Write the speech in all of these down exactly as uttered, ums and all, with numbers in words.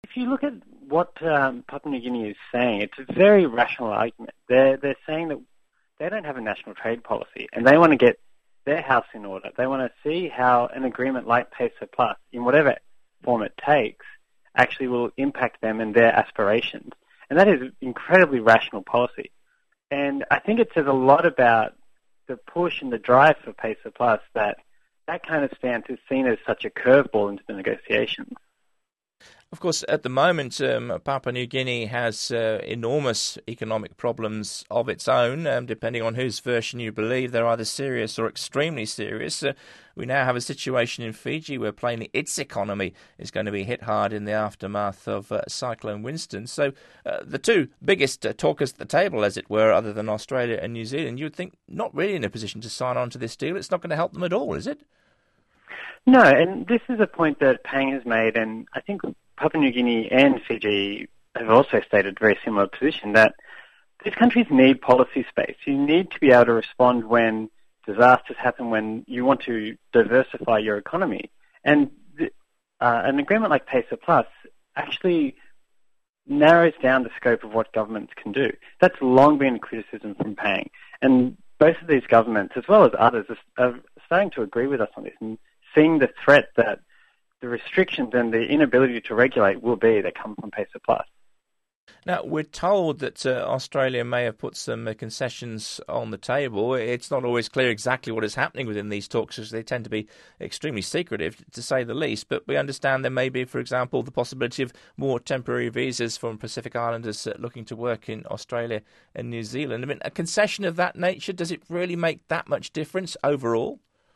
If you look at what um, Papua New Guinea is saying, it's a very rational argument. They're, they're saying that they don't have a national trade policy and they want to get their house in order. They want to see how an agreement like PESA Plus, in whatever form it takes, actually will impact them and their aspirations. And that is incredibly rational policy. And I think it says a lot about the push and the drive for PESA Plus that that kind of stance is seen as such a curveball into the negotiations. Of course, at the moment, um, Papua New Guinea has uh, enormous economic problems of its own. Um, depending on whose version you believe, they're either serious or extremely serious. Uh, we now have a situation in Fiji where plainly its economy is going to be hit hard in the aftermath of uh, Cyclone Winston. So uh, the two biggest uh, talkers at the table, as it were, other than Australia and New Zealand, you would think not really in a position to sign on to this deal. It's not going to help them at all, is it? No, and this is a point that Pang has made, and I think Papua New Guinea and Fiji have also stated a very similar position, that these countries need policy space. You need to be able to respond when disasters happen, when you want to diversify your economy. And the, uh, an agreement like PESA Plus actually narrows down the scope of what governments can do. That's long been a criticism from Pang. And both of these governments, as well as others, are, are starting to agree with us on this and seeing the threat that the restrictions and the inability to regulate will be that come from PESA Plus. Now, we're told that uh, Australia may have put some uh, concessions on the table. It's not always clear exactly what is happening within these talks, as they tend to be extremely secretive, to say the least. But we understand there may be, for example, the possibility of more temporary visas from Pacific Islanders uh, looking to work in Australia and New Zealand. I mean, a concession of that nature, does it really make that much difference overall?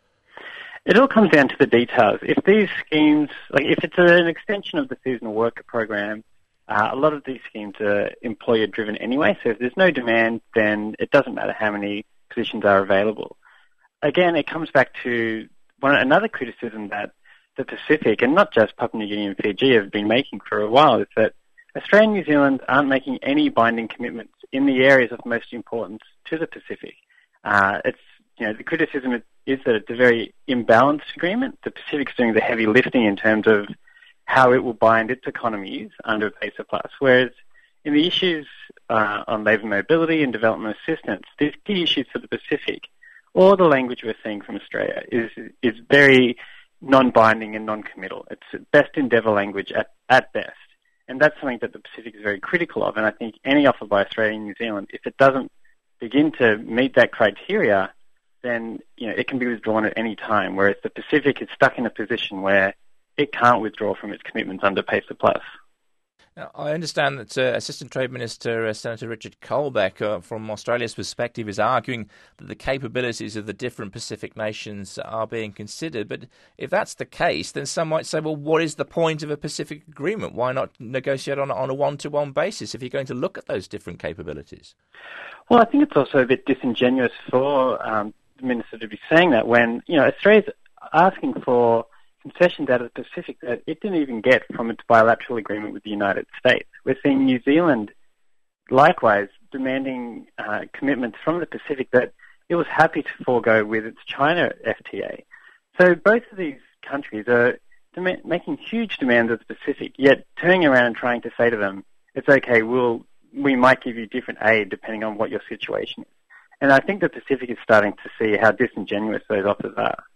It all comes down to the details. If these schemes, like if it's an extension of the seasonal worker program, uh, a lot of these schemes are employer-driven anyway, so if there's no demand, then it doesn't matter how many positions are available. Again, it comes back to one another criticism that the Pacific, and not just Papua New Guinea and Fiji, have been making for a while, is that Australia and New Zealand aren't making any binding commitments in the areas of most importance to the Pacific. Uh, it's, you know, the criticism is is that it's a very imbalanced agreement. The Pacific's doing the heavy lifting in terms of how it will bind its economies under PESA Plus, whereas in the issues uh, on labour mobility and development assistance, these key issues for the Pacific, all the language we're seeing from Australia is is very non-binding and non-committal. It's best endeavour language at, at best, and that's something that the Pacific is very critical of, and I think any offer by Australia and New Zealand, if it doesn't begin to meet that criteria, then you know it can be withdrawn at any time, whereas the Pacific is stuck in a position where it can't withdraw from its commitments under PESA Plus. Now, I understand that uh, Assistant Trade Minister uh, Senator Richard Colbeck, uh, from Australia's perspective, is arguing that the capabilities of the different Pacific nations are being considered. But if that's the case, then some might say, well, what is the point of a Pacific agreement? Why not negotiate on, on a one-to-one basis if you're going to look at those different capabilities? Well, I think it's also a bit disingenuous for um, the Minister to be saying that when, you know, Australia's asking for concessions out of the Pacific that it didn't even get from its bilateral agreement with the United States. We're seeing New Zealand, likewise, demanding uh, commitments from the Pacific that it was happy to forego with its China F T A. So both of these countries are dem- making huge demands of the Pacific, yet turning around and trying to say to them, it's okay, we'll, we might give you different aid depending on what your situation is. And I think the Pacific is starting to see how disingenuous those offers are.